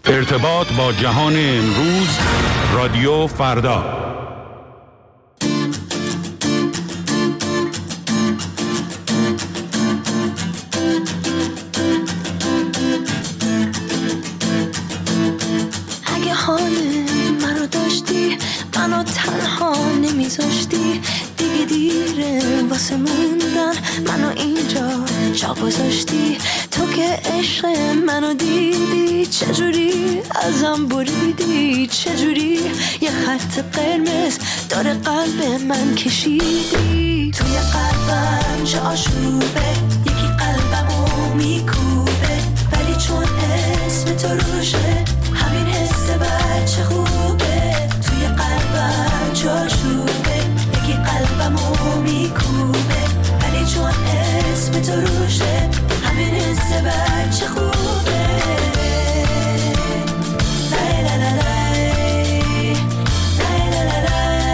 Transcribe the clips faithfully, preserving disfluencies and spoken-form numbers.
ارتباط با جهان امروز، رادیو فردا. اگه حال منو داشتی، منو تنها نمیذاشتی، دیگه دیره واسه موندن، منو اینجا جا گذاشتی. تو که عشق منو دیدی، چجوری ازم بریدی، چجوری یه خط قرمز داره قلب من کشیدی. توی قلبم چه آشوبه، یکی قلبمو میکوبه، ولی چون اسم تو روشه همین حس بچه خوبه. توی قلبم چه آشوبه، یکی قلبمو میکوبه، ولی چون اسم تو روشه همین حس بچه خوبه. لای لای لای لای لای لای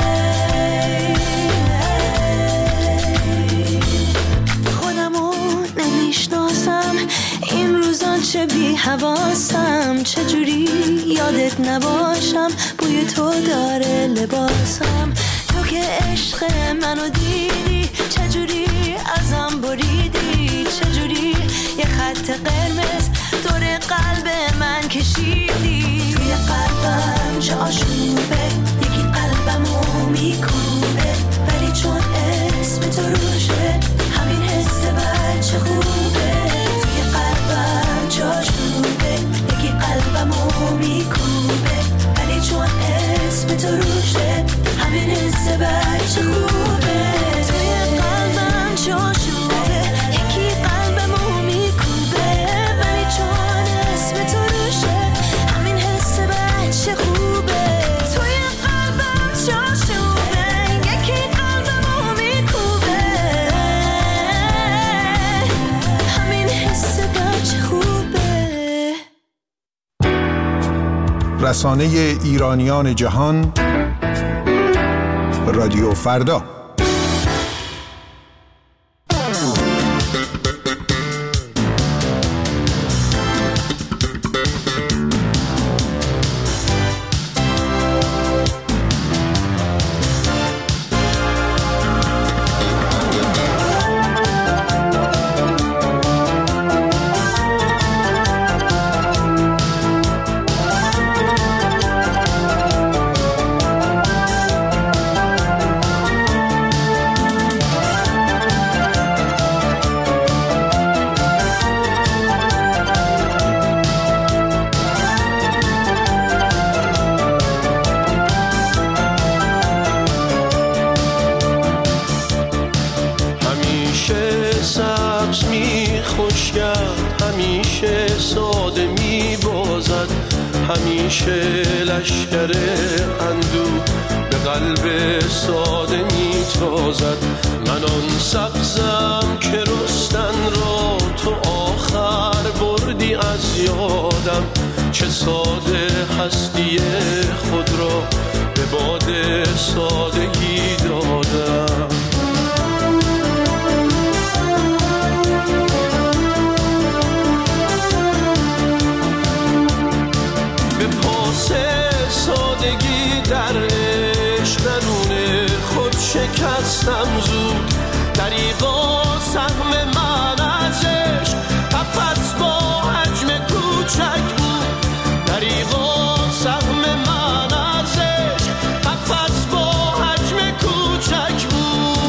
لای. خودمو نمیشناسم این روزا، چه بی حواسم، چجوری یادت نباشم، بوی تو داره لباسم. تو که عشق منو دیدی، چجوری ازم بریدی، چجوری یه خط قرمز دور قلب من کشیدی. توی قلبم چه آشوبه، یکی قلبمو میکوبه، ولی چون اسم تو روشه همین حس بچه خوبه. توی قلبم چه آشوبه، یکی قلبمو میکوبه، ولی چون اسم تو روشه همین حس بچه خوبه. توی قلبم چه آشوبه، یکی قلبمو میکوبه، ولی چون اسم تو روشه همین حس بچه خوبه. توی قلبم چه آشوبه، یکی قلبمو میکوبه، همین حس بچه خوبه. رسانه ایرانیان جهان، رادیو فردا. همیشه لشکر اندوه به قلب ساده میتازد. من آن سبزم که رستن را تو آخر بردی از یادم، چه ساده هستی خود را به باد سادگی دادم. سادگی در عشق درون خود شکستم زود، دریغا سهم من از عشق قفس با حجم کوچک بود، دریغا سهم من از عشق قفس با حجم کوچک بود.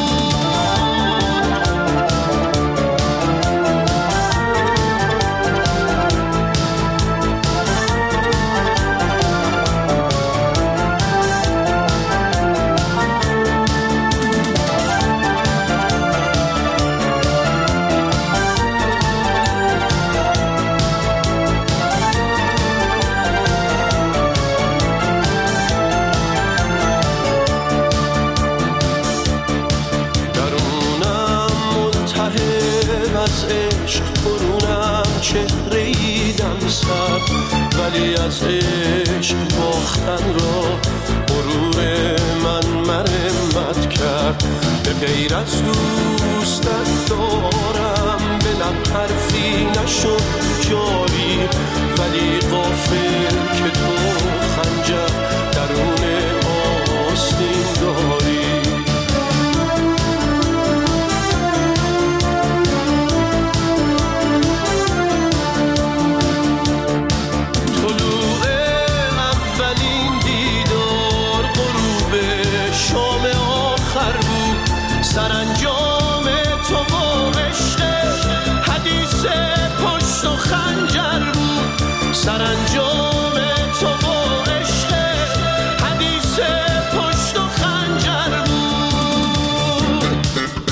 ولی از عشق باختن را غرور من مرمت کرد. به غیر از دوستت دارم به لب حرفی نشد جاری، ولی غافل سرانجام تو با عشق حدیث پشت و خنجر بود.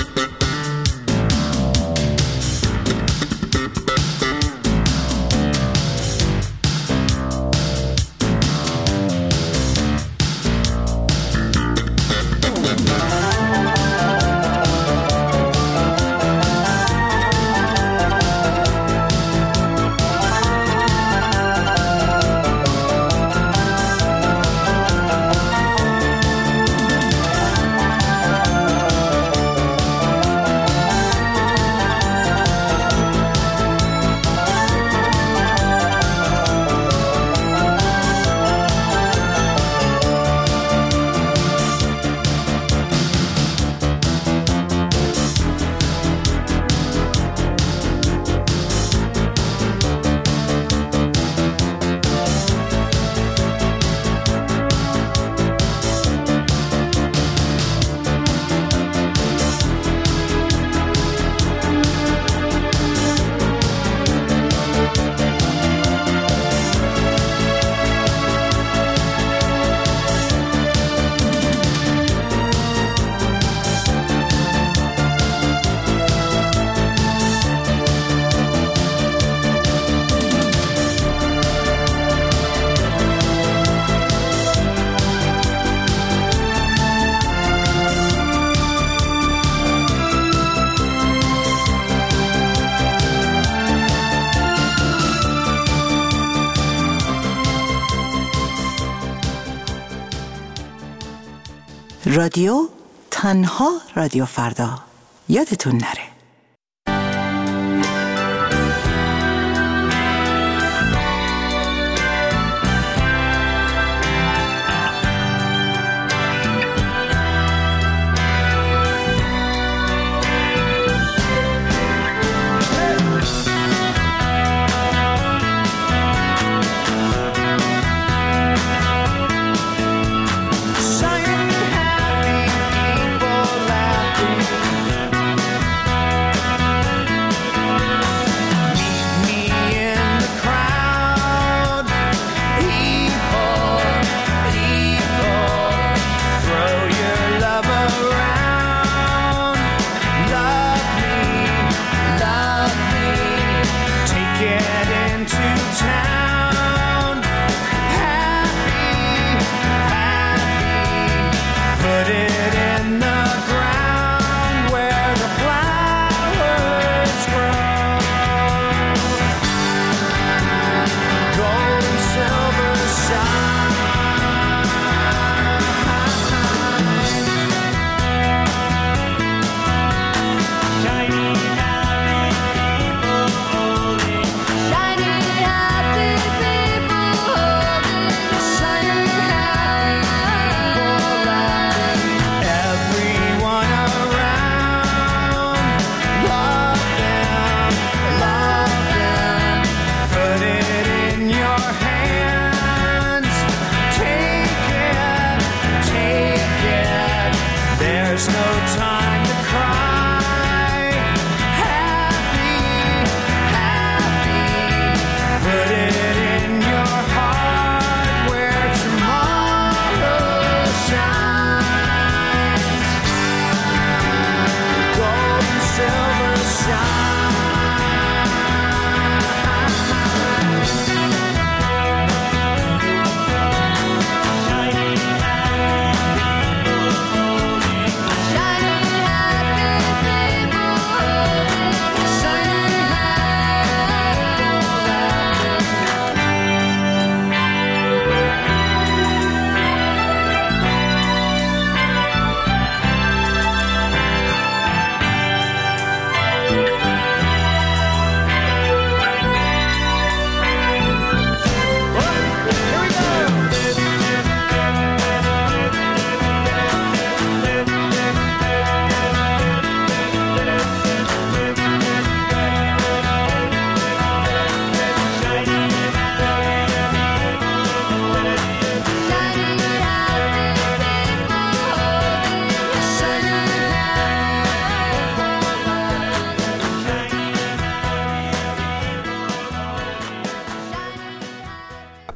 رادیو تنها رادیو فردا، یادتون نره.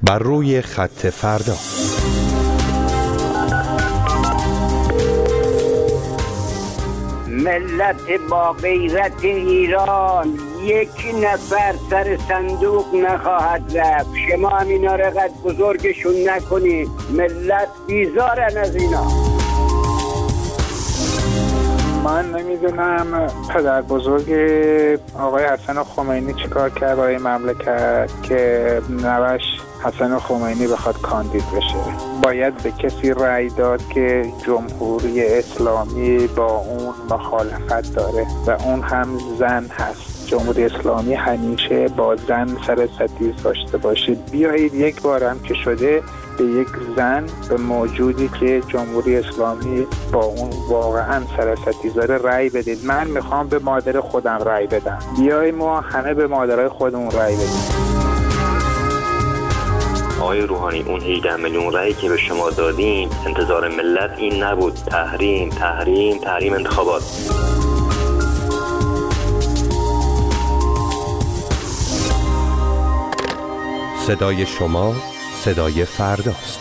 بر روی خط فردا. ملت با غیرت ایران یک نفر سر صندوق نخواهد رفت. شما هم اینا رو قد بزرگشون نکنید. ملت بیزارن از اینا. من نمیدونم پدر بزرگ آقای حسن خمینی چیکار کرد برای مملکت که نوش حسن خمینی بخواد کاندید بشه. باید به کسی رأی داد که جمهوری اسلامی با اون مخالفت داره و اون هم زن هست. جمهوری اسلامی همیشه با زن سر ستیز داشته باشه. بیایید یک بار هم که شده به یک زن، به موجودی که جمهوری اسلامی با اون واقعا سر ستیز داره رأی بدید. من میخوام به مادر خودم رأی بدم. بیایید ما همه به مادرای خودمون رأی بدیم. آقای روحانی، اون هجده میلیون رأیی که به شما دادیم انتظار ملت این نبود. تحریم تحریم تحریم انتخابات. صدای شما صدای فرداست.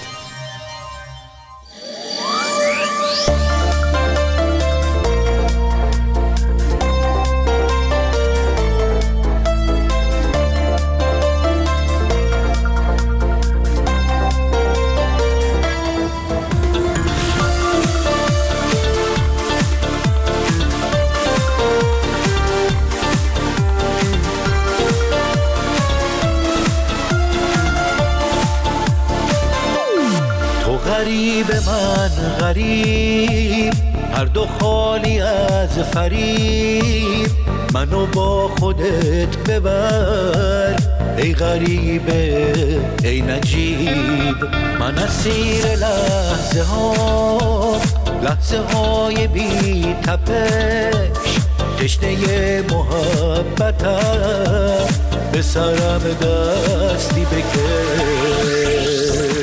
غریب من غریب، هر دو خالی از فریب، منو با خودت ببر ای غریبه ای نجیب. من اسیر لحظه ها، لحظه های بی تپش، تشنه محبتم، به سرم دستی بکش.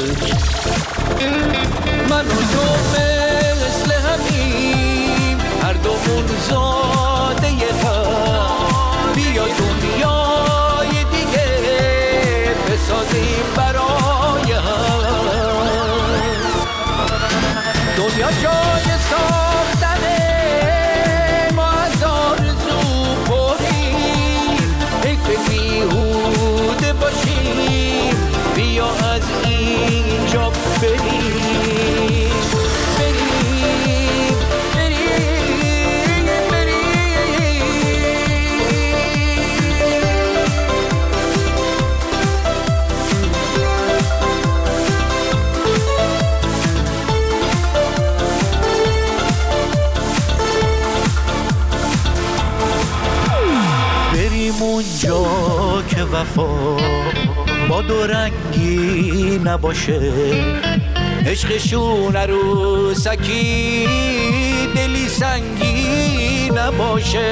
من و تو مثل همیم، هر دومون زاده هم، بیا دنیای دیگه بسازیم برای هم. دنیا جای ساختنه، ما از آرزو پریم، حیف بیهوده باشیم، بیا از اینجا بریم. اونجا که وفا با دو رنگی نباشه، عشقشون عروسکی دلی سنگی نباشه.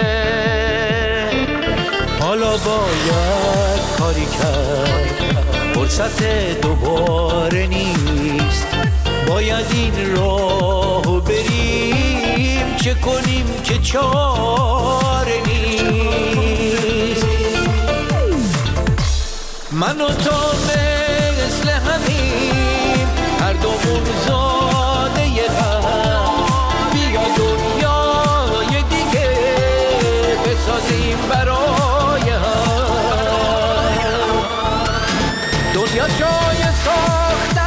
حالا باید کاری کرد، فرصت دوباره نیست، باید این راهو بریم، چه کنیم که چاره نیست. من و تو مثل همیم، هر دومون زاده هم، بیا دنیای دیگه بسازیم برای هم. دنیا جای ساخت